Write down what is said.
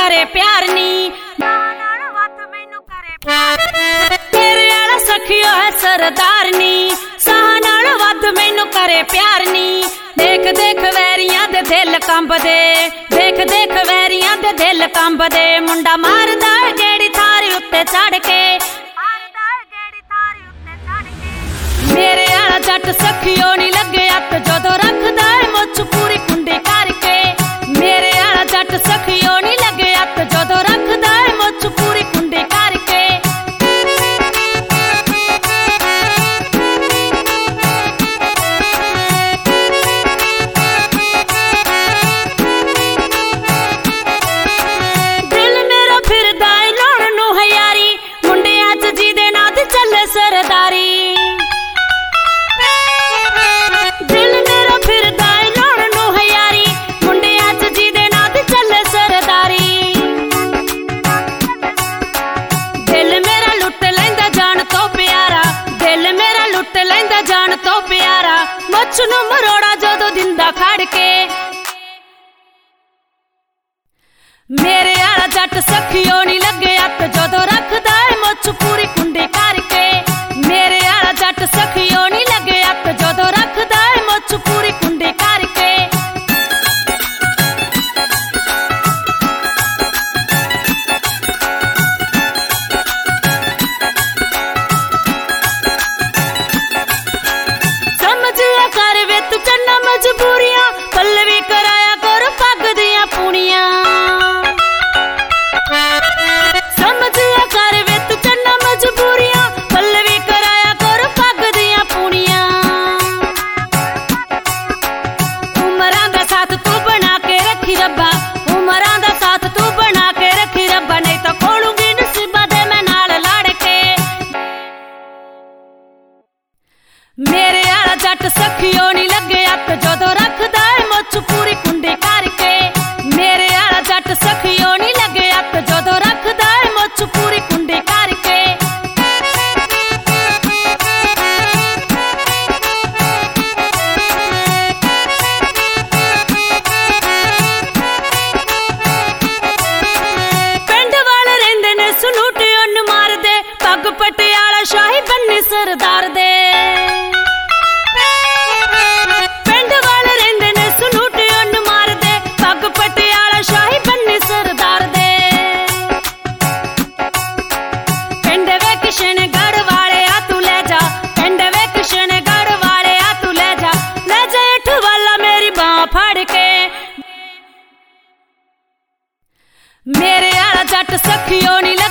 करे प्यार नी, तेरे आला सखियो है सरदार नी, साह नाल वध मैनू करे प्यार नी। देख देख वैरियां दे दिल कंबदे, देख देख वैरियां दे दिल कंबदे, मुंडा मारदा गेड़ी थारी उत्ते चढ़ के, मेरे आला जट सखियो नी लगे अत जदों रखदा है मुछ पूरी कुंडी करके, मेरे आला जट सखियो नी लगे अत जदों रखदा है मुछ पूरी कुंडी करके। दिल मेरा फिरदा है लौण नू हयारी, मुंडियां च जी दे नां ते चले सरदारी, मुछ नू मरोड़ा जदों दिंदा खड़ के, मेरे आला जट सखियो नी लगे अत जदों रखदा है मुछ पूरी कुंडी करके, मेरे आला जट सखियो नी लगे अत जदों रखदा है मुछ पूरी कुंडी करके। मजबूरियां पल्लवी कराया कर पग दियां पुणियां, समझिया कर वे तू चन्ना मजबूरियां पल्लवी कराया कर पग दियां पुणियां। उमरां दा साथ तू बना के रखी रब्बा, उमरां दा साथ तू बना के रखी रब्बा, नहीं तो खोलूंगी नसीबा दे मैं नाल लड़ के। मेरे आला जट सखियो नी लगे अत जदों रखदा है मुछ पूरी कुंडी करके, मेरे आला जट सखियो नी लगे अत जदों रखदा है मुछ पूरी कुंडी करके। पिंड वाले रहिंदे ने सलूटी उन मार दे, पग पटियाला शाही बन्नी सरदार दे, मेरे आला जट सखियो नी